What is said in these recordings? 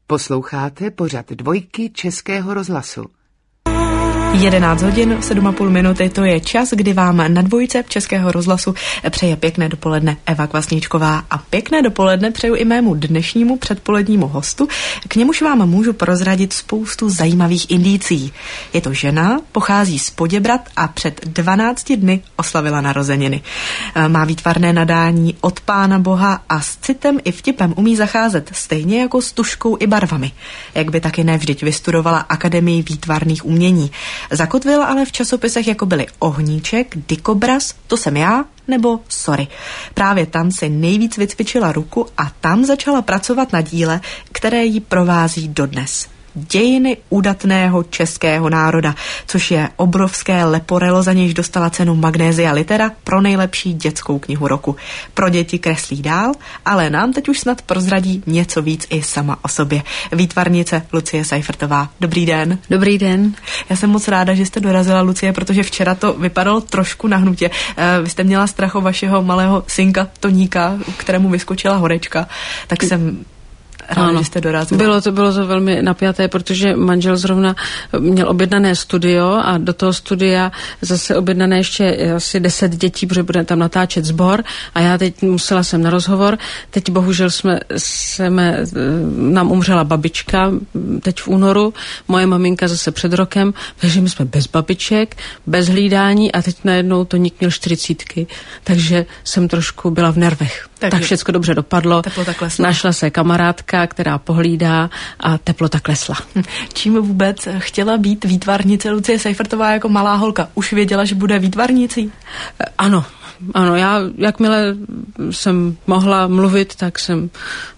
Posloucháte pořad Dvojky Českého rozhlasu. 11 hodin, 7,5 minuty, to je čas, kdy vám na Dvojce Českého rozhlasu přeje pěkné dopoledne Eva Kvasničková a pěkné dopoledne přeju i mému dnešnímu předpolednímu hostu, k němuž vám můžu prozradit spoustu zajímavých indicí. Je to žena, pochází z Poděbrad a před 12 dny oslavila narozeniny. Má výtvarné nadání od Pána Boha a s citem i vtipem umí zacházet stejně jako s tužkou i barvami. Jak by taky nevždyť vystudovala Akademii výtvarných umění. Zakotvila ale v časopisech, jako byly Ohníček, Dikobraz, To jsem já, nebo Sorry. Právě tam si nejvíc vycvičila ruku a tam začala pracovat na díle, které ji provází dodnes. Dějiny údatného českého národa, což je obrovské leporelo, za nějž dostala cenu Magnézia Litera pro nejlepší dětskou knihu roku. Pro děti kreslí dál, ale nám teď už snad prozradí něco víc i sama o sobě. Výtvarnice Lucie Seifertová. Dobrý den. Dobrý den. Já jsem moc ráda, že jste dorazila, Lucie, protože včera to vypadalo trošku nahnutě. Vy jste měla strach o vašeho malého synka Toníka, kterému vyskočila horečka, tak jsem ráda, že jste dorazila. Bylo to velmi napjaté, protože manžel zrovna měl objednané studio a do toho studia zase objednané ještě asi 10 dětí, protože bude tam natáčet sbor a já teď musela jsem na rozhovor. Teď bohužel nám umřela babička teď v únoru, moje maminka zase před rokem, takže my jsme bez babiček, bez hlídání a teď najednou Toník měl 40, takže jsem trošku byla v nervech. Tak všecko dobře dopadlo. Našla se kamarádka, která pohlídá a teplota klesla. Čím vůbec chtěla být výtvarnice Lucie Seifertová jako malá holka? Už věděla, že bude výtvarnicí? Ano, já jakmile jsem mohla mluvit, tak jsem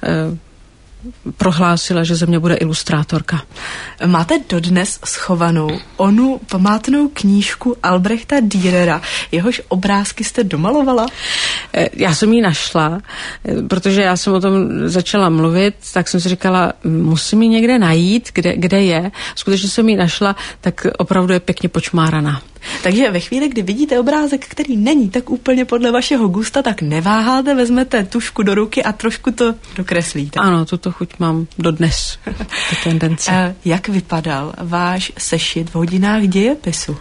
prohlásila, že ze mě bude ilustrátorka. Máte dodnes schovanou onu památnou knížku Albrechta Dürera, jehož obrázky jste domalovala? Já jsem ji našla, protože já jsem o tom začala mluvit, tak jsem si říkala, musím ji někde najít, kde je. Skutečně jsem ji našla, tak opravdu je pěkně počmáraná. Takže ve chvíli, kdy vidíte obrázek, který není tak úplně podle vašeho gusta, tak neváháte, vezmete tužku do ruky a trošku to dokreslíte. Ano, tuto chuť mám dodnes, ty tendence. Jak vypadal váš sešit v hodinách dějepisu?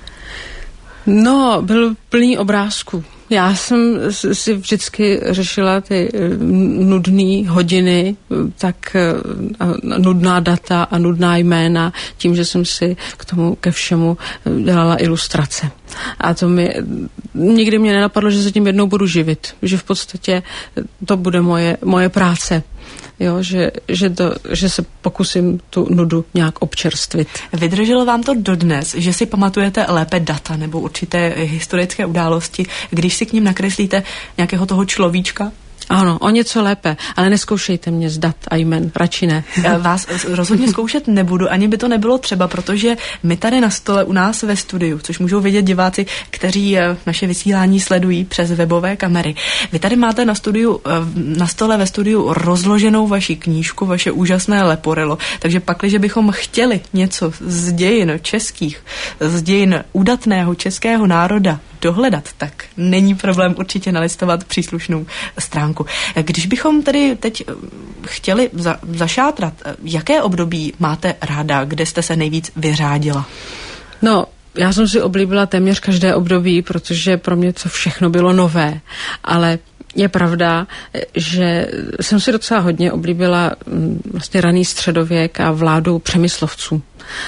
No, byl plný obrázků. Já jsem si vždycky řešila ty nudné hodiny, tak nudná data a nudná jména, tím, že jsem si k tomu ke všemu dělala ilustrace. A to nikdy mě nenapadlo, že se tím jednou budu živit, že v podstatě to bude moje práce. Jo, že se pokusím tu nudu nějak občerstvit. Vydrželo vám to dodnes, že si pamatujete lépe data nebo určité historické události, když si k nim nakreslíte nějakého toho človíčka? Ano, o něco lépe, ale neskoušejte mě z dat a jmen, radši ne. Vás rozhodně zkoušet nebudu, ani by to nebylo třeba, protože my tady na stole u nás ve studiu, což můžou vidět diváci, kteří naše vysílání sledují přes webové kamery. Vy tady máte na stole ve studiu rozloženou vaši knížku, vaše úžasné leporelo, takže pakliže bychom chtěli něco z dějin českých, z dějin údatného českého národa dohledat, tak není problém určitě nalistovat příslušnou stránku. Když bychom tedy teď chtěli zašátrat, jaké období máte ráda, kde jste se nejvíc vyřádila? No, já jsem si oblíbila téměř každé období, protože pro mě to všechno bylo nové, ale je pravda, že jsem si docela hodně oblíbila vlastně raný středověk a vládu Přemyslovců.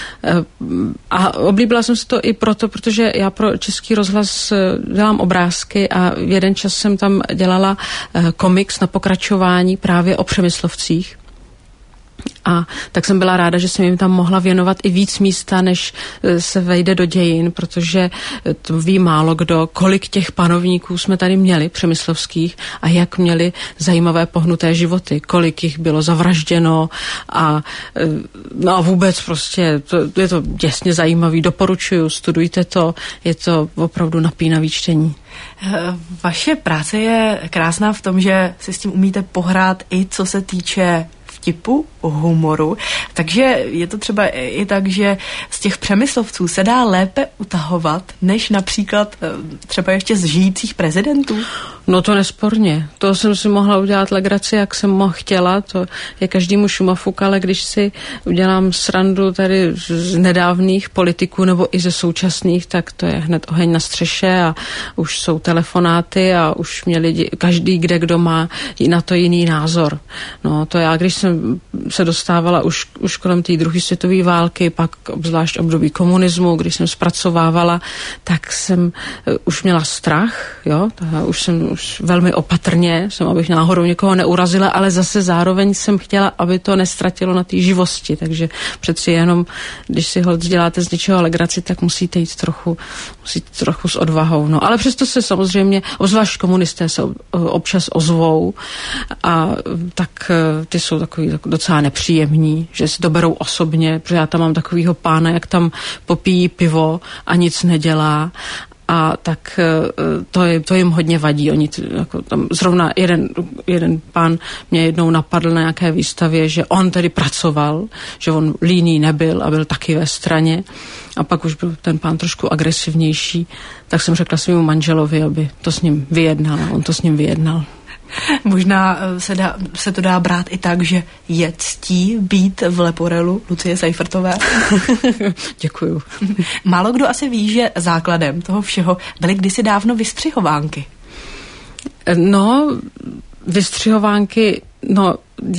A oblíbila jsem si to i proto, protože já pro Český rozhlas dělám obrázky a v jeden čas jsem tam dělala komiks na pokračování právě o Přemyslovcích. A tak jsem byla ráda, že jsem jim tam mohla věnovat i víc místa, než se vejde do dějin, protože to ví málo kdo, kolik těch panovníků jsme tady měli přemyslovských a jak měli zajímavé pohnuté životy, kolik jich bylo zavražděno a vůbec prostě je to děsně zajímavý, doporučuju, studujte to, je to opravdu napínavý čtení. Vaše práce je krásná v tom, že si s tím umíte pohrát i co se týče vtipu, humoru, takže je to třeba i tak, že z těch Přemyslovců se dá lépe utahovat, než například třeba ještě z žijících prezidentů? No to nesporně. To jsem si mohla udělat legraci, jak jsem chtěla. To je každému šumafuk, ale když si udělám srandu tady z nedávných politiků nebo i ze současných, tak to je hned oheň na střeše a už jsou telefonáty a už mě lidi, každý kdo má na to jiný názor. No to já, když jsem se dostávala už kolem té druhé světové války, pak obzvlášť období komunismu, když jsem zpracovávala, tak jsem už měla strach, jo, už velmi opatrně, abych náhodou někoho neurazila, ale zase zároveň jsem chtěla, aby to nestratilo na té živosti, takže přeci jenom, když si děláte z něčeho legraci, tak musíte jít trochu s odvahou, no, ale přesto se samozřejmě, obzvlášť komunisté se občas ozvou a tak ty jsou takový docela nepříjemní, že si to berou osobně, protože já tam mám takovýho pána, jak tam popíjí pivo a nic nedělá. A tak to jim hodně vadí. Oni jako tam zrovna jeden pán mě jednou napadl na nějaké výstavě, že on tedy pracoval, že on líný nebyl a byl taky ve straně. A pak už byl ten pán trošku agresivnější, tak jsem řekla svému manželovi, aby to s ním vyjednal. A on to s ním vyjednal. Možná se to dá brát i tak, že je ctí být v Leporelu Lucie Seifertové. Děkuju. Málo kdo asi ví, že základem toho všeho byly kdysi dávno vystřihovánky. No, vystřihovánky, no,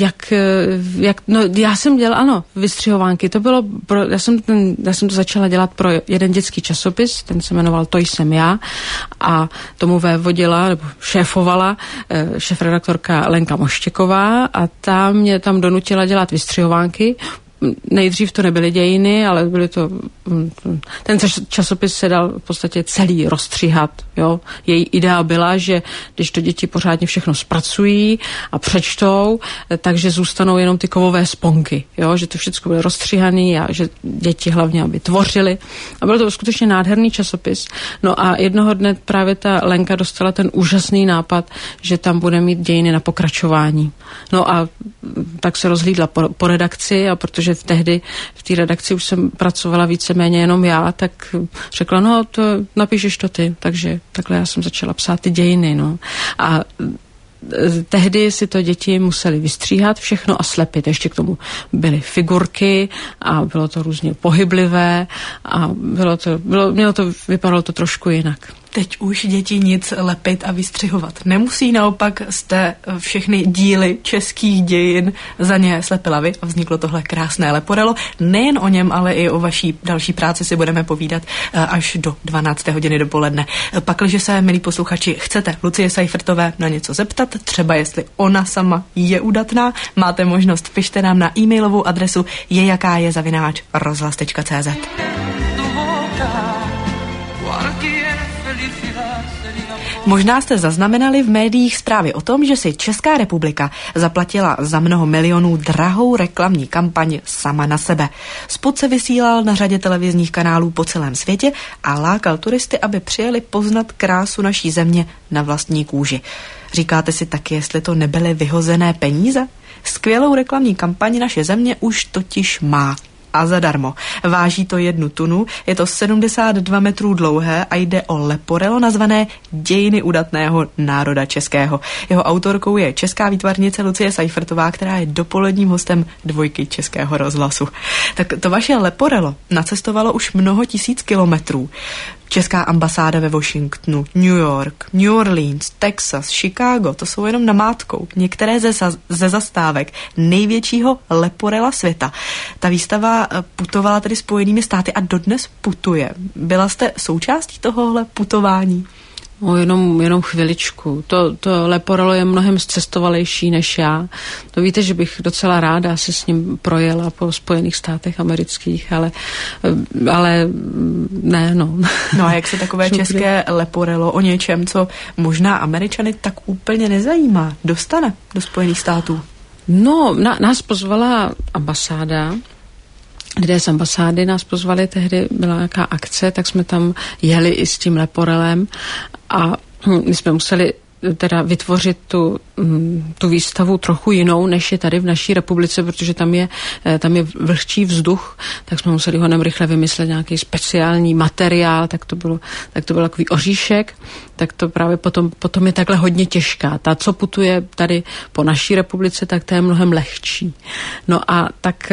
já jsem dělala, ano, vystřihovánky, to bylo, já jsem to začala dělat pro jeden dětský časopis, ten se jmenoval To jsem já a tomu vévodila, nebo šéfovala šéfredaktorka Lenka Moštěková a ta mě tam donutila dělat vystřihovánky. Nejdřív to nebyly dějiny, ale byly to, ten časopis se dal v podstatě celý rozstříhat, jo. Její idea byla, že když to děti pořádně všechno zpracují a přečtou, takže zůstanou jenom ty kovové sponky, jo, že to všechno bylo rozstříhané a že děti hlavně aby tvořily. A byl to skutečně nádherný časopis. No a jednoho dne právě ta Lenka dostala ten úžasný nápad, že tam bude mít dějiny na pokračování. No a tak se rozhlídla po redakci a protože tehdy v té redakci už jsem pracovala víceméně jenom já, tak řekla, no to napíšeš to ty, takže takhle já jsem začala psát ty dějiny, no. A tehdy si to děti museli vystříhat všechno a slepit. Ještě k tomu byly figurky a bylo to různě pohyblivé a vypadalo to trošku jinak. Teď už děti nic lepit a vystřihovat nemusí, naopak jste všechny díly českých dějin za ně slepila vy a vzniklo tohle krásné Leporelo. Nejen o něm, ale i o vaší další práci si budeme povídat až do 12. hodiny dopoledne. Pakliže se, milí posluchači, chcete Lucie Seifertové na něco zeptat, třeba jestli ona sama je udatná, máte možnost, pište nám na e-mailovou adresu jejakáje@rozhlas.cz. Možná jste zaznamenali v médiích zprávy o tom, že si Česká republika zaplatila za mnoho milionů drahou reklamní kampaň sama na sebe. Spot se vysílal na řadě televizních kanálů po celém světě a lákal turisty, aby přijeli poznat krásu naší země na vlastní kůži. Říkáte si taky, jestli to nebyly vyhozené peníze? Skvělou reklamní kampaň naše země už totiž má. A zadarmo. Váží to 1 tunu, je to 72 metrů dlouhé a jde o Leporelo nazvané Dějiny udatného národa českého. Jeho autorkou je česká výtvarnice Lucie Seifertová, která je dopoledním hostem Dvojky Českého rozhlasu. Tak to vaše Leporelo nacestovalo už mnoho tisíc kilometrů. Česká ambasáda ve Washingtonu, New York, New Orleans, Texas, Chicago, to jsou jenom namátkou. Některé ze zastávek největšího Leporela světa. Ta výstava putovala tedy Spojenými státy a dodnes putuje. Byla jste součástí tohohle putování? No, jenom chviličku. To Leporelo je mnohem zcestovalejší než já. To víte, že bych docela ráda se s ním projela po Spojených státech amerických, ale ne, no. No a jak se takové české Leporelo o něčem, co možná Američany tak úplně nezajímá, dostane do Spojených států? No, nás pozvala ambasáda, kde z ambasády nás pozvali, tehdy byla nějaká akce, tak jsme tam jeli i s tím Leporelem a my jsme museli teda vytvořit tu výstavu trochu jinou, než je tady v naší republice, protože tam je vlhčí vzduch, tak jsme museli honem rychle vymyslet nějaký speciální materiál, tak to byl takový oříšek, tak to právě potom je takhle hodně těžká. Ta, co putuje tady po naší republice, tak ta je mnohem lehčí. No a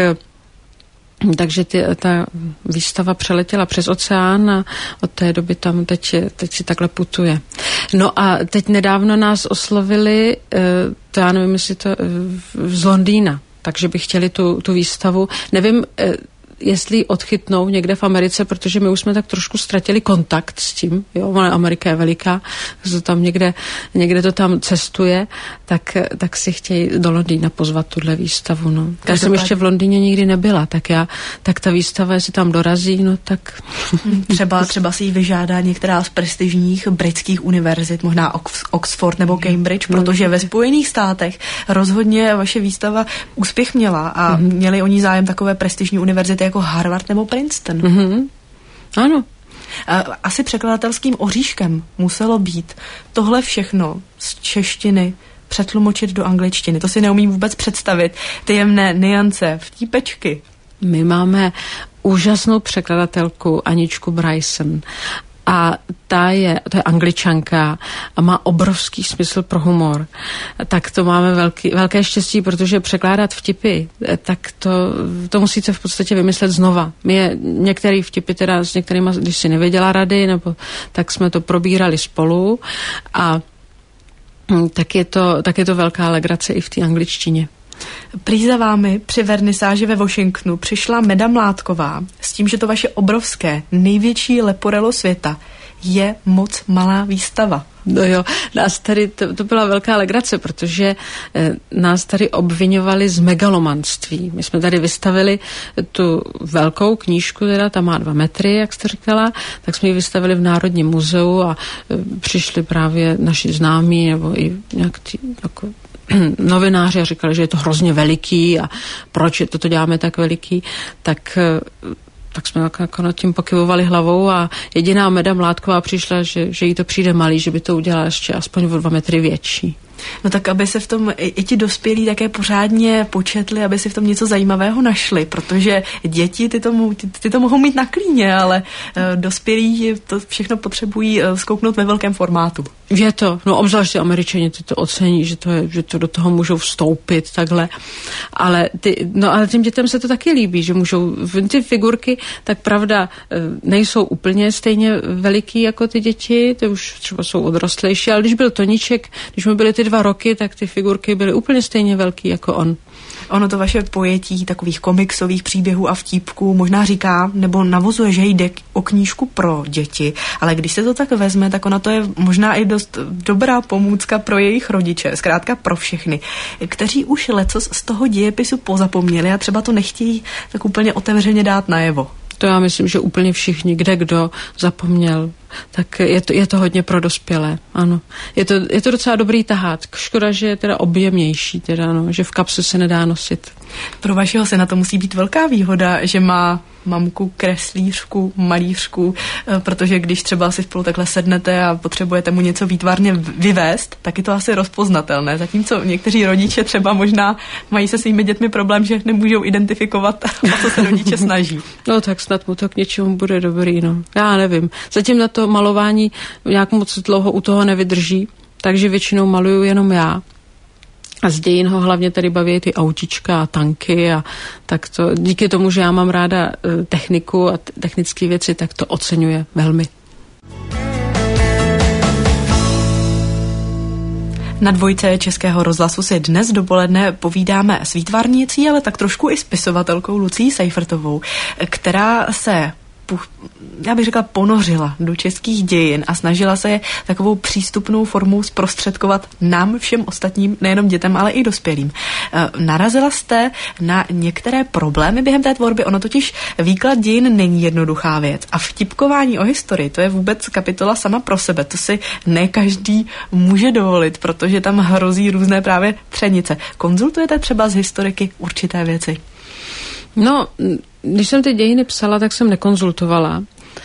takže ta výstava přeletěla přes oceán a od té doby tam teď si takhle putuje. No a teď nedávno nás oslovili, to já nevím, jestli to z Londýna, takže by chtěli tu výstavu. Nevím, jestli ji odchytnou někde v Americe, protože my už jsme tak trošku ztratili kontakt s tím, jo, Amerika je veliká, to tam někde to tam cestuje, tak si chtějí do Londýna pozvat tuhle výstavu, no. Já jsem ještě v Londýně nikdy nebyla, tak ta výstava, jestli tam dorazí, no tak... Třeba si ji vyžádá některá z prestižních britských univerzit, možná Oxford nebo Cambridge, protože ve Spojených státech rozhodně vaše výstava úspěch měla a měli o ní zájem takové prestižní univerzity jako Harvard nebo Princeton. Mm-hmm. Ano. Asi překladatelským oříškem muselo být tohle všechno z češtiny přetlumočit do angličtiny. To si neumím vůbec představit. Ty jemné nuance, vtípečky. My máme úžasnou překladatelku Aničku Bryson. A to je Angličanka a má obrovský smysl pro humor. Tak to máme velké štěstí, protože překládat vtipy, tak to musíte v podstatě vymyslet znova. My některé vtipy teda s některýma, když si nevěděla rady, nebo tak jsme to probírali spolu a tak je to velká legrace i v té angličtině. Prý za vámi při vernisáži ve Washingtonu přišla Meda Mládková s tím, že to vaše obrovské, největší leporello světa je moc malá výstava. No jo, nás tady, to byla velká legrace, protože nás tady obviňovali z megalomanství. My jsme tady vystavili tu velkou knížku, teda ta má 2 metry, jak jste říkala, tak jsme ji vystavili v Národním muzeu a přišli právě naši známí nebo i nějak jako novináři a říkali, že je to hrozně veliký a proč toto děláme tak veliký, tak jsme jako nad tím pokyvovali hlavou a jediná Meda Mládková přišla, že jí to přijde malý, že by to udělala ještě aspoň o 2 metry větší. No tak, aby se v tom i ti dospělí také pořádně početli, aby si v tom něco zajímavého našli, protože děti ty to mohou mít na klíně, ale dospělí to všechno potřebují zkouknout ve velkém formátu. Je to, no obzvláště Američani ty to ocení, že to do toho můžou vstoupit takhle, ale těm dětem se to taky líbí, že můžou, ty figurky, tak pravda, nejsou úplně stejně veliký jako ty děti, ty už třeba jsou odrostlejší, ale když byl Toníček, když mu byly ty 2 roky, tak ty figurky byly úplně stejně velký jako on. Ono to vaše pojetí takových komiksových příběhů a vtípků možná říká, nebo navozuje, že jde o knížku pro děti, ale když se to tak vezme, tak ona to je možná i dost dobrá pomůcka pro jejich rodiče, zkrátka pro všechny, kteří už lecos z toho dějepisu pozapomněli a třeba to nechtějí tak úplně otevřeně dát najevo. To já myslím, že úplně všichni, kdo zapomněl, tak je to hodně pro dospělé, ano. Je to docela dobrý tahát. Škoda, že je teda objemnější, teda, no, že v kapse se nedá nosit. Pro vašeho syna to musí být velká výhoda, že má mamku kreslířku, malířku, protože když třeba si spolu takhle sednete a potřebujete mu něco výtvarně vyvést, tak je to asi rozpoznatelné. Zatímco někteří rodiče třeba možná mají se svými dětmi problém, že nemůžou identifikovat, o co se rodiče snaží. No tak snad mu to k něčemu bude dobrý, no. Já nevím. Zatím na to malování nějak moc dlouho u toho nevydrží, takže většinou maluju jenom já. A z dějin ho hlavně tady baví ty autička a tanky a tak to, díky tomu, že já mám ráda techniku a technické věci, tak to oceňuje velmi. Na Dvojce Českého rozhlasu si dnes dopoledne povídáme s výtvarnicí, ale tak trošku i spisovatelkou Lucií Seifertovou, která se já bych řekla, ponořila do českých dějin a snažila se je takovou přístupnou formou zprostředkovat nám všem ostatním, nejenom dětem, ale i dospělým. Narazila jste na některé problémy během té tvorby, ono totiž výklad dějin není jednoduchá věc a vtipkování o historii, to je vůbec kapitola sama pro sebe, to si ne každý může dovolit, protože tam hrozí různé právě třenice. Konzultujete třeba s historiky určité věci? No, když jsem ty dějiny psala, tak jsem nekonzultovala.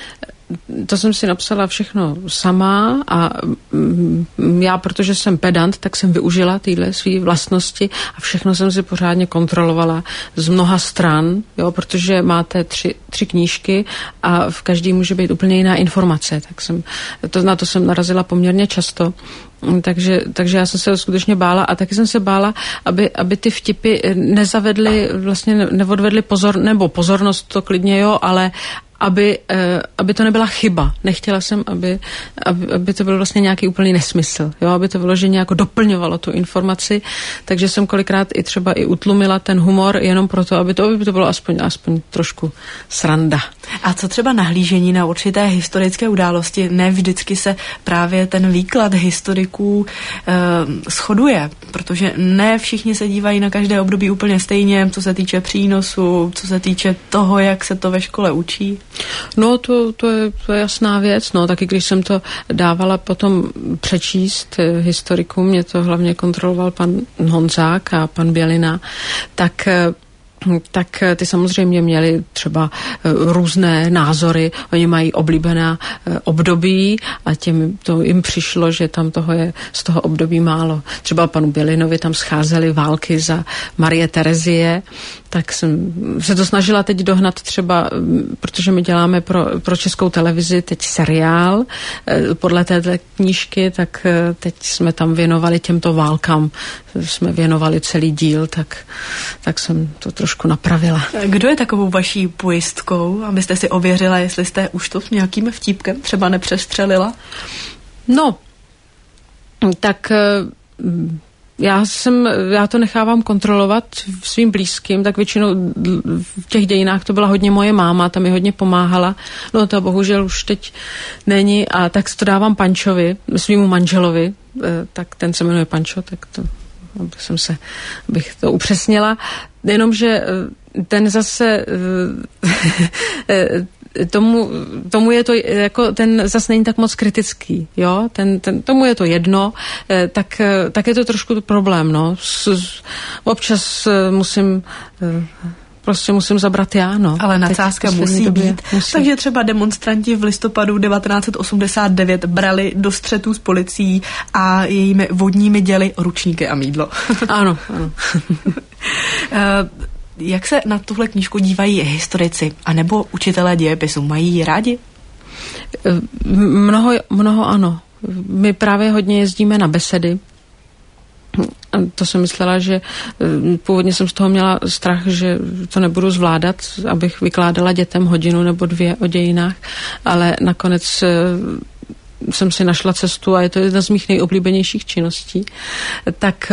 to jsem si napsala všechno sama a já, protože jsem pedant, tak jsem využila tyhle své vlastnosti a všechno jsem si pořádně kontrolovala z mnoha stran, jo, protože máte tři knížky a v každý může být úplně jiná informace, tak na to jsem narazila poměrně často. Takže já jsem se skutečně bála a taky jsem se bála, aby ty vtipy nezavedly, vlastně neodvedly pozornost, to klidně jo, ale aby to nebyla chyba. Nechtěla jsem, aby to byl vlastně nějaký úplný nesmysl, jo, aby to bylo, že nějak doplňovalo tu informaci, takže jsem kolikrát i třeba i utlumila ten humor jenom proto, aby to bylo aspoň trošku sranda. A co třeba nahlížení na určité historické události? Ne vždycky se právě ten výklad historiků shoduje, protože ne všichni se dívají na každé období úplně stejně, co se týče přínosu, co se týče toho, jak se to ve škole učí. No, to je jasná věc. No, taky když jsem to dávala potom přečíst historikům, mě to hlavně kontroloval pan Honzák a pan Bělina, tak ty samozřejmě měli třeba různé názory, oni mají oblíbená období a to jim přišlo, že tam toho je z toho období málo. Třeba panu Bělinovi tam scházely války za Marie Terezie, tak jsem se to snažila teď dohnat třeba, protože my děláme pro Českou televizi teď seriál podle této knížky, tak teď jsme tam věnovali těmto válkám, jsme věnovali celý díl, tak jsem to trošku napravila. Kdo je takovou vaší pojistkou, abyste si ověřila, jestli jste už to s nějakým vtípkem třeba nepřestřelila? No, tak já to nechávám kontrolovat svým blízkým, tak většinou v těch dějinách to byla hodně moje máma, ta mi hodně pomáhala, no to bohužel už teď není a tak to dávám Pančovi, svýmu manželovi, tak ten se jmenuje Pančo, tak to abych to upřesnila, jenomže ten zase tomu je to jako, ten zase není tak moc kritický, jo, tomu je to jedno, tak je to trošku problém, no, občas musím zabrat já, no. Ale nadsázka musí být. Takže třeba demonstranti v listopadu 1989 brali do střetů s policií a jejími vodními děly ručníky a mýdlo. Ano. Jak se na tuhle knížku dívají historici anebo učitelé dějepisu? Mají ji rádi? Mnoho ano. My právě hodně jezdíme na besedy. To jsem myslela, že původně jsem z toho měla strach, že to nebudu zvládat, abych vykládala dětem hodinu nebo 2 o dějinách, ale nakonec jsem si našla cestu a je to jedna z mých nejoblíbenějších činností. Tak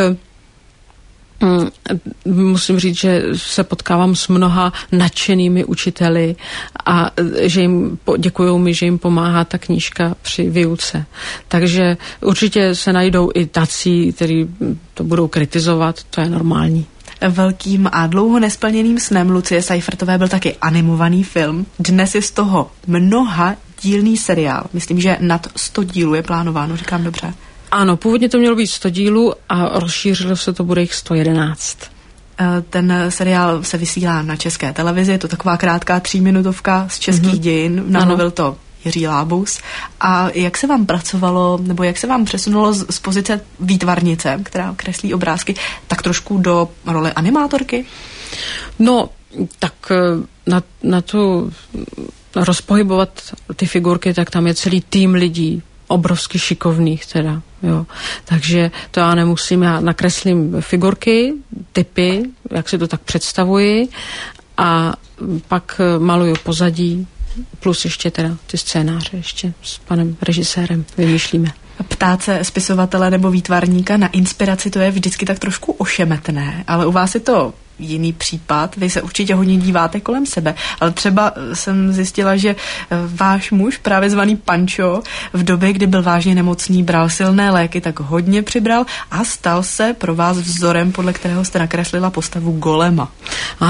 musím říct, že se potkávám s mnoha nadšenými učiteli a že jim děkujou mi, že jim pomáhá ta knížka při výuce. Takže určitě se najdou i tací, kteří to budou kritizovat, to je normální. Velkým a dlouho nesplněným snem Lucie Seifertové byl taky animovaný film. Dnes je z toho mnoha dílný seriál. Myslím, že nad 100 dílů je plánováno, říkám dobře. Ano, původně to mělo být 100 dílů a rozšířilo se, to bude jich 111. Ten seriál se vysílá na České televizi, je to taková krátká 3minutovka z českých dějin, namluvil to Jiří Lábus. A jak se vám pracovalo, nebo jak se vám přesunulo z pozice výtvarnice, která kreslí obrázky, tak trošku do role animátorky? No, tak na tu rozpohybovat ty figurky, tak tam je celý tým lidí, obrovsky šikovných teda, jo. Takže to já nemusím, já nakreslím figurky, typy, jak si to tak představuji a pak maluju pozadí, plus ještě teda ty scénáře, ještě s panem režisérem vymýšlíme. Ptát se spisovatele nebo výtvarníka na inspiraci, to je vždycky tak trošku ošemetné, ale u vás je to jiný případ, vy se určitě hodně díváte kolem sebe, ale třeba jsem zjistila, že váš muž, právě zvaný Pančo, v době, kdy byl vážně nemocný, bral silné léky, tak hodně přibral a stal se pro vás vzorem, podle kterého jste nakreslila postavu Golema. Ano,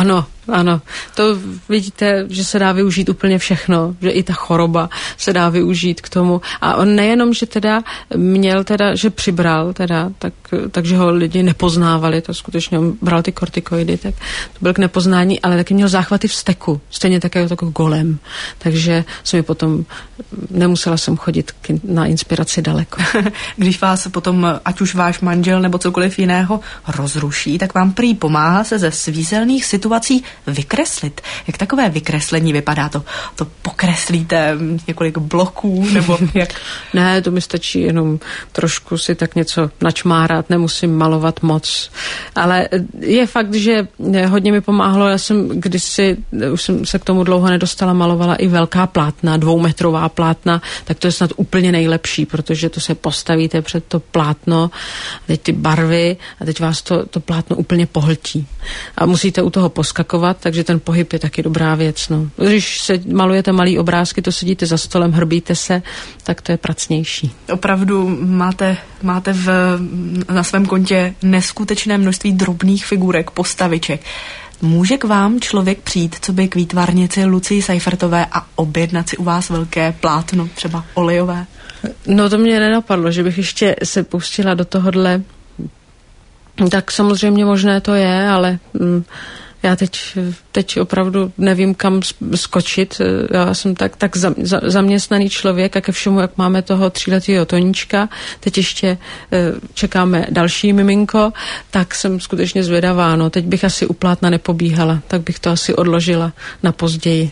Ano, to vidíte, že se dá využít úplně všechno, že i ta choroba se dá využít k tomu. A on nejenom, že teda měl teda, že přibral teda, takže ho lidi nepoznávali, to skutečně on bral ty kortikoidy, tak to byl k nepoznání, ale taky měl záchvaty vzteku, stejně tak jako golem. Takže jsem mi potom, nemusela jsem chodit na inspiraci daleko. Když vás potom, ať už váš manžel nebo cokoliv jiného rozruší, tak vám prý pomáhá se ze svízelných situací vykreslit. Jak takové vykreslení vypadá? To pokreslíte několik bloků nebo jak? Ne, to mi stačí jenom trošku si tak něco načmárat, nemusím malovat moc. Ale je fakt, že hodně mi pomáhalo, já jsem kdysi, už jsem se k tomu dlouho nedostala, malovala i velká plátna, 2metrová plátna, tak to je snad úplně nejlepší, protože to se postavíte před to plátno, teď ty barvy a teď vás to plátno úplně pohltí. A musíte u toho poskakovat, takže ten pohyb je taky dobrá věc. No. Když se malujete malý obrázky, to sedíte za stolem, hrbíte se, tak to je pracnější. Opravdu máte na svém kontě neskutečné množství drobných figurek, postaviček. Může k vám člověk přijít, co by k výtvarnici Lucii Seifertové a objednat si u vás velké plátno, třeba olejové? No to mě nenapadlo, že bych ještě se pustila do tohodle. Tak samozřejmě možné to je, ale já teď opravdu nevím, kam skočit. Já jsem tak zaměstnaný člověk a ke všemu, jak máme toho 3letého Toníčka, teď ještě čekáme další miminko, tak jsem skutečně zvědavá. No, teď bych asi u plátna nepobíhala, tak bych to asi odložila na později.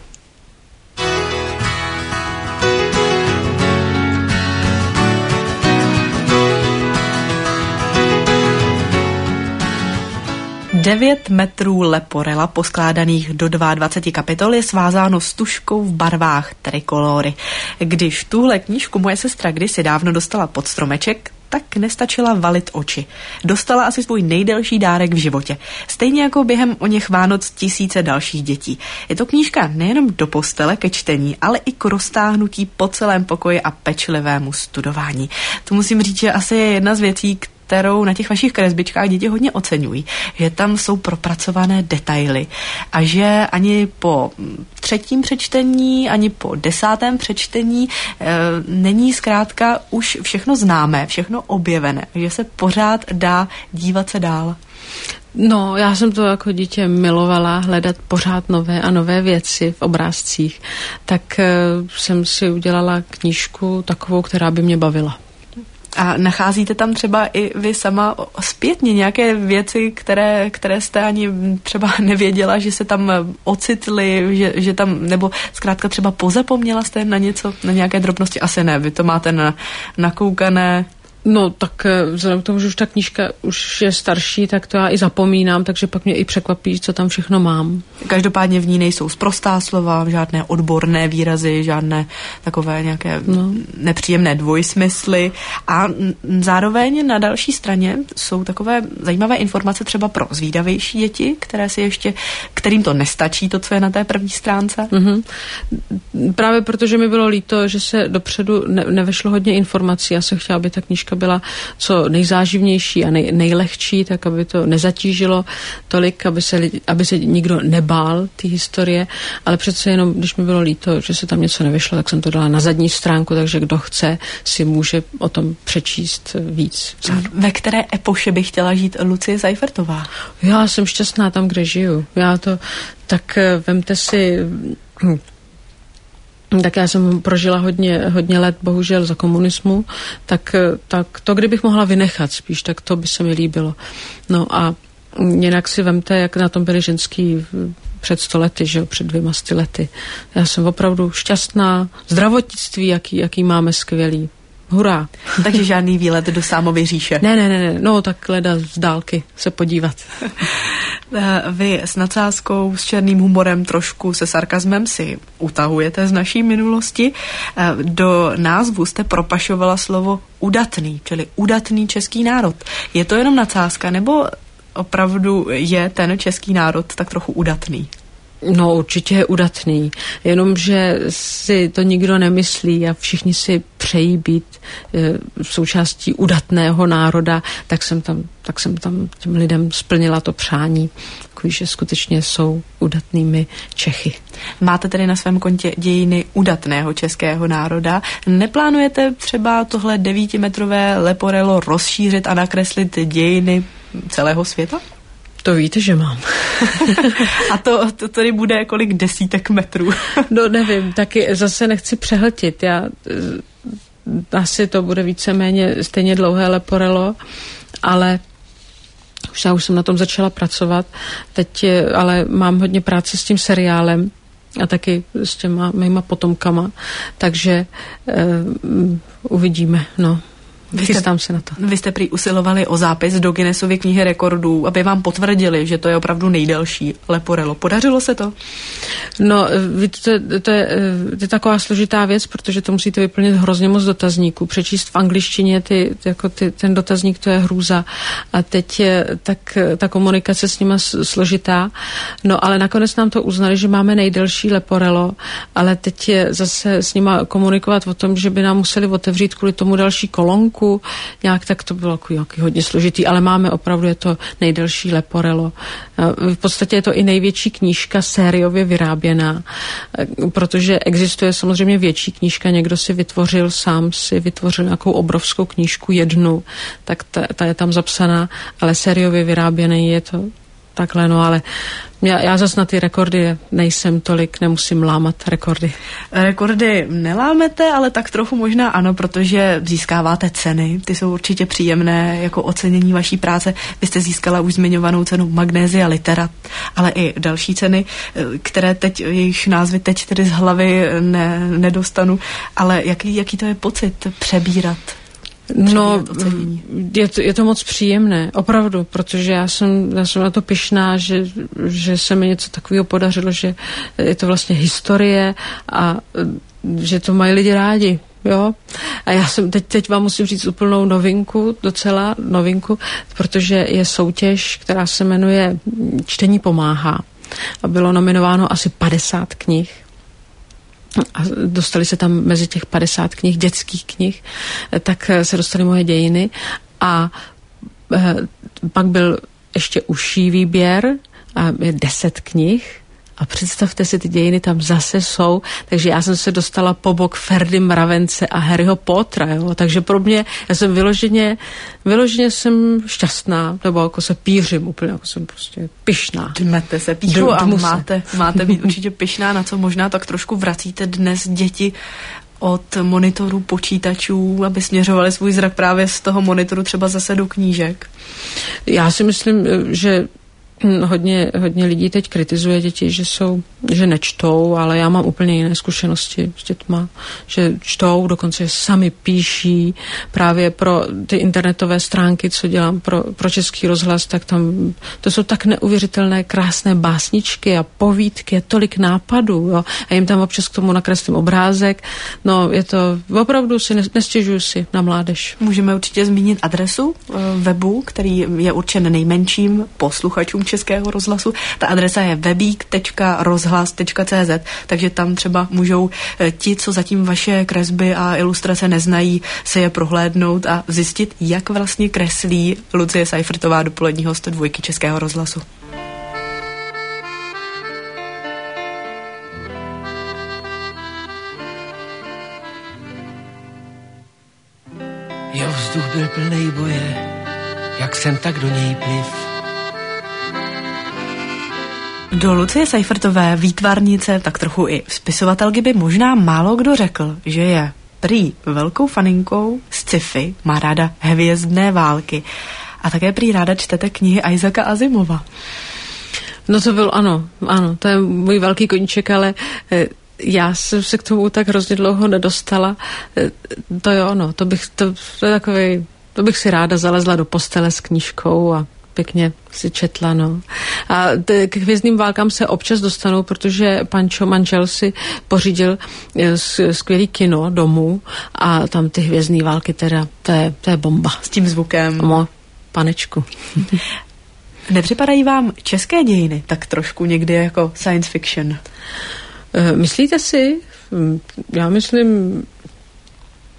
Devět metrů leporela poskládaných do 22 kapitol je svázáno stužkou v barvách trikolory. Když tuhle knížku moje sestra kdysi dávno dostala pod stromeček, tak nestačila valit oči. Dostala asi svůj nejdelší dárek v životě. Stejně jako během oněch Vánoc tisíce dalších dětí. Je to knížka nejenom do postele ke čtení, ale i k roztáhnutí po celém pokoji a pečlivému studování. To musím říct, že asi je jedna z věcí, kterou na těch vašich kresbičkách děti hodně oceňují, že tam jsou propracované detaily a že ani po 3. přečtení, ani po 10. přečtení není zkrátka už všechno známé, všechno objevené, že se pořád dá dívat se dál. No, já jsem to jako dítě milovala, hledat pořád nové a nové věci v obrázcích, tak jsem si udělala knížku takovou, která by mě bavila. A nacházíte tam třeba i vy sama zpětně nějaké věci, které jste ani třeba nevěděla, že se tam ocitly, že tam, nebo zkrátka třeba pozapomněla jste na něco, na nějaké drobnosti? Asi ne, vy to máte nakoukané. No tak vzhledem k tomu, že už ta knížka už je starší, tak to já i zapomínám, takže pak mě i překvapí, co tam všechno mám. Každopádně v ní nejsou sprostá slova, žádné odborné výrazy, žádné takové nějaké nepříjemné dvojsmysly a zároveň na další straně jsou takové zajímavé informace třeba pro zvídavější děti, kterým to nestačí, to, co je na té první stránce. Mm-hmm. Právě protože mi bylo líto, že se dopředu nevešlo hodně informací, já jsem chtěla, aby ta knížka byla co nejzáživnější a nejlehčí, tak aby to nezatížilo tolik, aby se nikdo nebál té historie, ale přece jenom, když mi bylo líto, že se tam něco nevyšlo, tak jsem to dala na zadní stránku, takže kdo chce, si může o tom přečíst víc. Ve které epoše by chtěla žít Lucie Seifertová? Já jsem šťastná tam, kde žiju. Tak vemte si... Tak já jsem prožila hodně let, bohužel za komunismu, tak to, kdybych mohla vynechat spíš, tak to by se mi líbilo. No a jinak si vemte, jak na tom byli ženský před 100 lety, že jo, před 200 lety. Já jsem opravdu šťastná, zdravotnictví, jaký máme skvělý. Hurá. Takže žádný výlet do Sámovy říše. Ne, no tak leda z dálky se podívat. Vy s nadsázkou, s černým humorem, trošku se sarkazmem si utahujete z naší minulosti. Do názvu jste propašovala slovo udatný, čili udatný český národ. Je to jenom nadsázka, nebo opravdu je ten český národ tak trochu udatný? No určitě je udatný, jenomže si to nikdo nemyslí a všichni si přejí být součástí udatného národa, tak jsem tam těm lidem splnila to přání. takový, že skutečně jsou udatnými Čechy. Máte tedy na svém kontě dějiny udatného českého národa. Neplánujete třeba tohle 9metrové leporelo rozšířit a nakreslit dějiny celého světa? To víte, že mám. A to tady bude kolik desítek metrů? No nevím, taky zase nechci přehltit. Asi to bude víceméně stejně dlouhé leporelo, ale já už jsem na tom začala pracovat. Teď ale mám hodně práce s tím seriálem a taky s těma mýma potomkama, takže uvidíme, no. Chystám se na to. Vy jste prý usilovali o zápis do Guinnessovy knihy rekordů, aby vám potvrdili, že to je opravdu nejdelší leporelo. Podařilo se to? No, to je taková složitá věc, protože to musíte vyplnit hrozně moc dotazníků. Přečíst v angličtině ten dotazník, to je hrůza. A teď je ta komunikace s nima složitá. No, ale nakonec nám to uznali, že máme nejdelší leporelo, ale teď je zase s nima komunikovat o tom, že by nám museli otevřít kvůli tomu další kolonku, nějak tak to bylo nějaký hodně složitý, ale máme opravdu, je to nejdelší leporelo. V podstatě je to i největší knížka sériově vyráběná, protože existuje samozřejmě větší knížka, někdo si vytvořil nějakou obrovskou knížku jednu, tak ta je tam zapsaná, ale sériově vyráběný je to takhle, no ale já zas na ty rekordy nejsem tolik, nemusím lámat rekordy. Rekordy nelámete, ale tak trochu možná ano, protože získáváte ceny. Ty jsou určitě příjemné jako ocenění vaší práce. Vy jste získala už zmiňovanou cenu Magnesia Litera, ale i další ceny, které teď, jejich názvy teď tedy z hlavy nedostanu. Ale jaký to je pocit přebírat? No, je to moc příjemné, opravdu, protože já jsem na to pyšná, že se mi něco takového podařilo, že je to vlastně historie a že to mají lidi rádi, jo. A já jsem teď vám musím říct úplnou docela novinku, protože je soutěž, která se jmenuje Čtení pomáhá a bylo nominováno asi 50 knih. A dostali se tam mezi těch 50 knih, dětských knih, tak se dostaly moje dějiny a pak byl ještě užší výběr a je 10 knih a představte si, ty dějiny tam zase jsou, takže já jsem se dostala po bok Ferdy Mravence a Harryho Pottera, jo? Takže pro mě, já jsem vyloženě jsem šťastná, nebo jako se pířím úplně, jako jsem prostě pyšná. Dmete se, píšu a máte být určitě pyšná, na co možná tak trošku vracíte dnes děti od monitorů počítačů, aby směřovali svůj zrak právě z toho monitoru třeba zase do knížek. Já si myslím, že hodně lidí teď kritizuje děti, že nečtou, ale já mám úplně jiné zkušenosti s dětma, že čtou, dokonce sami píší právě pro ty internetové stránky, co dělám pro Český rozhlas, tak tam to jsou tak neuvěřitelné krásné básničky a povídky, je tolik nápadů, jo, a jim tam občas k tomu nakreslím obrázek, no je to, opravdu si nestěžuju si na mládež. Můžeme určitě zmínit adresu webu, který je určen nejmenším posluchačům Českého rozhlasu. Ta adresa je webík.rozhlas.cz, takže tam třeba můžou ti, co zatím vaše kresby a ilustrace neznají, se je prohlédnout a zjistit, jak vlastně kreslí Lucie Seifertová, dopolední host Dvojky Českého rozhlasu. Jo, vzduch byl plnej boje, jak jsem tak do něj pliv. Do Lucie Seifertové, výtvarnice, tak trochu i spisovatelky by možná málo kdo řekl, že je prý velkou faninkou sci-fi, má ráda hvězdné války a také prý ráda čtete knihy Isaaca Asimova. No to byl, ano, to je můj velký koníček, ale já jsem se k tomu tak hrozně dlouho nedostala. To jo, no, to bych si ráda zalezla do postele s knížkou a pěkně si četla, no. A k hvězdným válkám se občas dostanou, protože Pančo, manžel, si pořídil skvělý kino domů a tam ty hvězdný války teda, to je bomba. S tím zvukem. Panečku. Nepřipadají vám české dějiny tak trošku někdy jako science fiction? Myslíte si? Já myslím,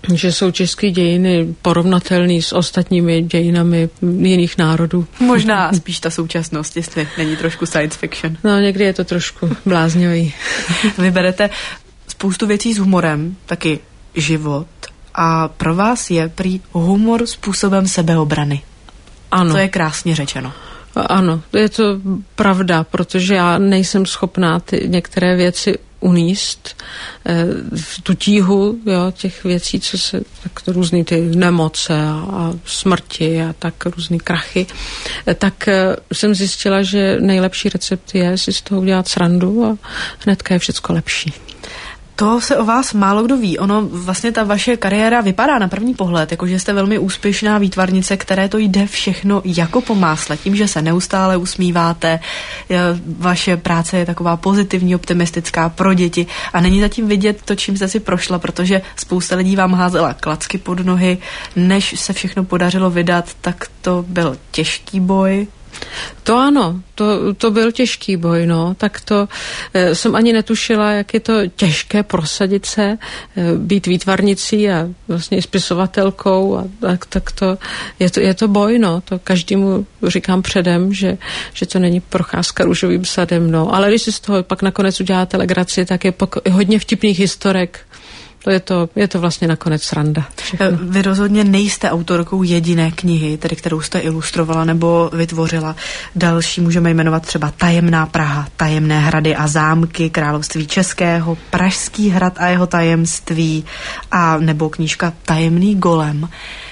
že jsou české dějiny porovnatelné s ostatními dějinami jiných národů. Možná spíš ta současnost, jestli není trošku science fiction. No, někdy je to trošku bláznivý. Vyberete spoustu věcí s humorem, taky život. A pro vás je prý humor způsobem sebeobrany. Ano. To je krásně řečeno. Ano, je to pravda, protože já nejsem schopná ty některé věci uníst, tu tíhu, jo, těch věcí, co se, tak různý ty nemoce a smrti a tak různý krachy, tak jsem zjistila, že nejlepší recept je si z toho udělat srandu a hnedka je všecko lepší. To se o vás málo kdo ví. Ono vlastně ta vaše kariéra vypadá na první pohled, jakože jste velmi úspěšná výtvarnice, které to jde všechno jako po másle. Tím, že se neustále usmíváte, vaše práce je taková pozitivní, optimistická pro děti a není zatím vidět to, čím jste si prošla, protože spousta lidí vám házela klacky pod nohy. Než se všechno podařilo vydat, tak to byl těžký boj. To ano, to byl těžký boj, no, tak to jsem ani netušila, jak je to těžké prosadit se, být výtvarnicí a vlastně i spisovatelkou a tak to je to boj, no, to každému říkám předem, že to není procházka růžovým sadem, no, ale když si z toho pak nakonec uděláte legraci, tak je hodně vtipných historek. Je to vlastně nakonec sranda. Všechno. Vy rozhodně nejste autorkou jediné knihy, tedy kterou jste ilustrovala nebo vytvořila. Další můžeme jmenovat třeba Tajemná Praha, Tajemné hrady a zámky Království českého, Pražský hrad a jeho tajemství a nebo knížka Tajemný golem.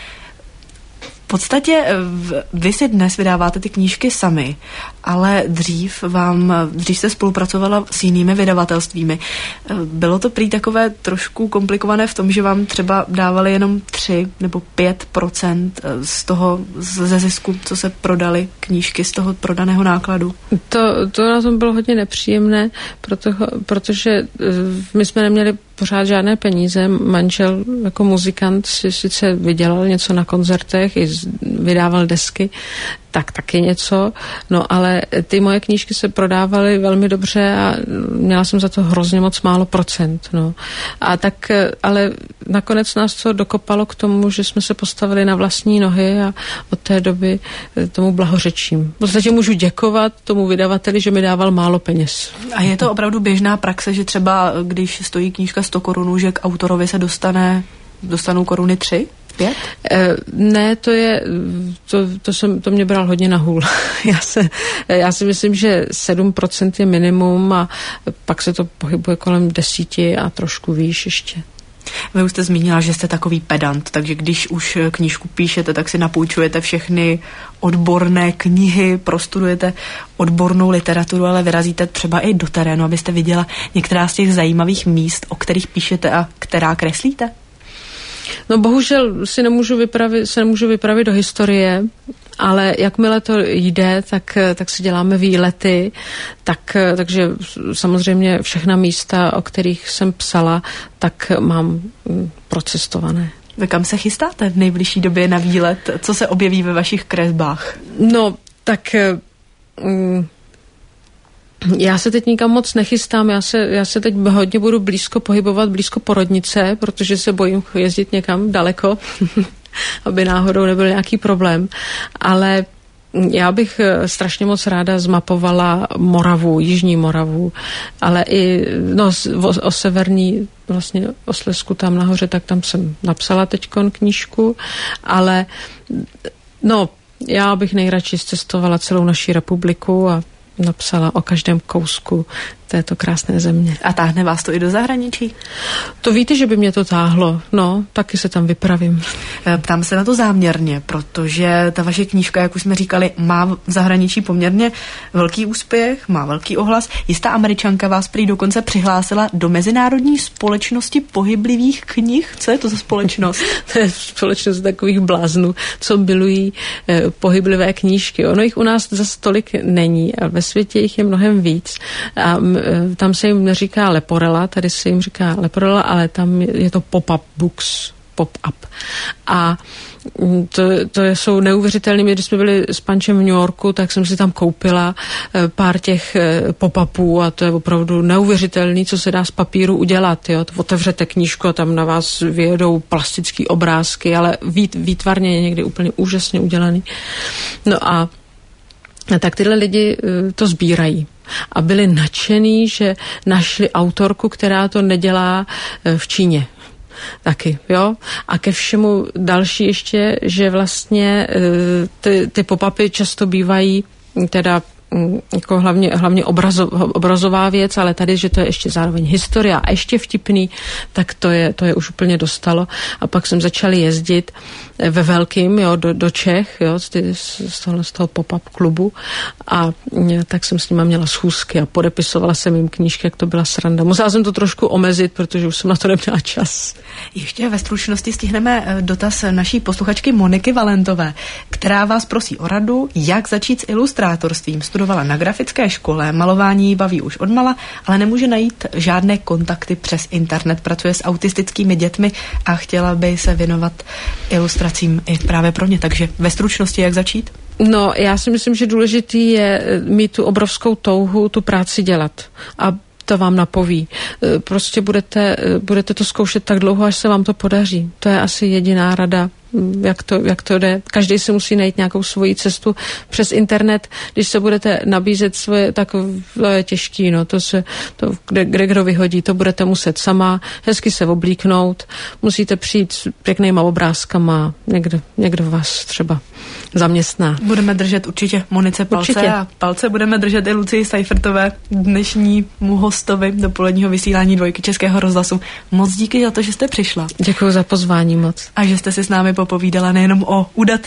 V podstatě vy si dnes vydáváte ty knížky sami, ale dřív jste spolupracovala s jinými vydavatelstvími. Bylo to prý takové trošku komplikované v tom, že vám třeba dávali jenom 3 nebo 5% z toho ze zisku, co se prodaly knížky z toho prodaného nákladu? To na tom bylo hodně nepříjemné, protože my jsme neměli pořád žádné peníze. Manžel jako muzikant si sice vydělal něco na koncertech, i vydával desky, tak taky něco, no ale ty moje knížky se prodávaly velmi dobře a měla jsem za to hrozně moc málo procent, no. A tak, ale nakonec nás to dokopalo k tomu, že jsme se postavili na vlastní nohy a od té doby tomu blahořečím. V podstatě můžu děkovat tomu vydavateli, že mi dával málo peněz. A je to opravdu běžná praxe, že třeba když stojí knížka 100 korun, že k autorovi se dostanou koruny 3? 5? Ne, to mě bral hodně na hůl. Já si myslím, že 7% je minimum a pak se to pohybuje kolem 10 a trošku výš ještě. Vy už jste zmínila, že jste takový pedant, takže když už knížku píšete, tak si napůjčujete všechny odborné knihy, prostudujete odbornou literaturu, ale vyrazíte třeba i do terénu, abyste viděla některá z těch zajímavých míst, o kterých píšete a která kreslíte? No bohužel se nemůžu vypravit do historie, ale jakmile to jde, tak si děláme výlety, takže samozřejmě všechna místa, o kterých jsem psala, tak mám procestované. Vy kam se chystáte v nejbližší době na výlet? Co se objeví ve vašich kresbách? No, tak já se teď nikam moc nechystám, já se teď hodně budu pohybovat blízko porodnice, protože se bojím jezdit někam daleko, aby náhodou nebyl nějaký problém, ale já bych strašně moc ráda zmapovala Moravu, Jižní Moravu, ale i o severní, vlastně o Slezsku tam nahoře, tak tam jsem napsala teďkon knížku, ale já bych nejradši cestovala celou naši republiku a napsala o každém kousku této krásné země. A táhne vás to i do zahraničí? To víte, že by mě to táhlo. No, taky se tam vypravím. Ptám se na to záměrně, protože ta vaše knížka, jak už jsme říkali, má v zahraničí poměrně velký úspěch, má velký ohlas. Jistá Američanka vás prý dokonce přihlásila do Mezinárodní společnosti pohyblivých knih. Co je to za společnost? To je společnost takových bláznů, co milují pohyblivé knížky. Ono jich u nás zase tolik není, ale ve světě jich je mnohem víc. A tam se jim neříká Leporella, tady se jim říká Leporella, ale tam je to pop-up books, pop-up. A To jsou neuvěřitelné. Když jsme byli s Pančem v New Yorku, tak jsem si tam koupila pár těch pop-upů a to je opravdu neuvěřitelný, co se dá z papíru udělat. Jo? Otevřete knížku a tam na vás vyjedou plastický obrázky, ale výtvarně je někdy úplně úžasně udělaný. No a tak tyhle lidi to sbírají. A byli nadšený, že našli autorku, která to nedělá v Číně. Taky, jo. A ke všemu další ještě, že vlastně ty pop-upy často bývají teda jako hlavně obrazová věc, ale tady, že to je ještě zároveň historie a ještě vtipný, tak to je už úplně dostalo. A pak jsem začala jezdit ve velkým, jo, do Čech, jo, z toho pop-up klubu a tak jsem s nima měla schůzky a podepisovala jsem jim knížky, jak to byla sranda. Musela jsem to trošku omezit, protože už jsem na to neměla čas. Ještě ve stručnosti stihneme dotaz naší posluchačky Moniky Valentové, která vás prosí o radu, jak začít s ilustrátorstvím. Studovala na grafické škole, malování jí baví už odmala, ale nemůže najít žádné kontakty přes internet. Pracuje s autistickými dětmi a chtěla by se věnovat ilustracím i právě pro ně. Takže ve stručnosti, jak začít? No, já si myslím, že důležitý je mít tu obrovskou touhu tu práci dělat. A to vám napoví. Prostě budete to zkoušet tak dlouho, až se vám to podaří. To je asi jediná rada, jak to jde. Každý si musí najít nějakou svoji cestu přes internet. Když se budete nabízet svoje, tak to je těžký, no. Kde kdo vyhodí, to budete muset sama hezky se oblíknout. Musíte přijít s pěknýma obrázkama, někdo vás třeba zaměstná. Budeme držet určitě Monice palce určitě. A palce budeme držet i Lucii Seifertové, dnešnímu hostovi dopoledního vysílání Dvojky Českého rozhlasu. Moc díky za to, že jste přišla. Děkuji za pozvání moc. A že jste si s námi popovídala nejenom o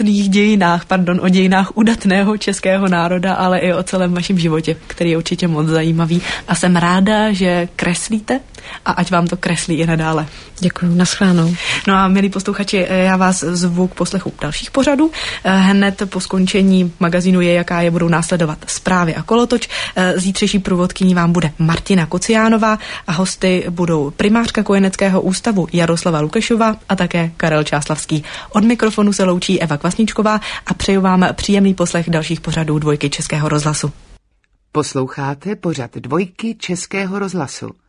o dějinách udatného českého národa, ale i o celém vašem životě, který je určitě moc zajímavý. A jsem ráda, že kreslíte a ať vám to kreslí i nadále. Děkuji, nashledanou. No a milí posluchači, já vás zvu k poslechu dalších pořadů. Hned po skončení magazínu Je, jaká je, budou následovat Zprávy a kolotoč. Zítřejší průvodkyní vám bude Martina Kociánová a hosty budou primářka Kojeneckého ústavu Jaroslava Lukešová a také Karel Čáslavský. Od mikrofonu se loučí Eva Kvasničková a přeju vám příjemný poslech dalších pořadů Dvojky Českého rozhlasu. Posloucháte pořad Dvojky Českého rozhlasu.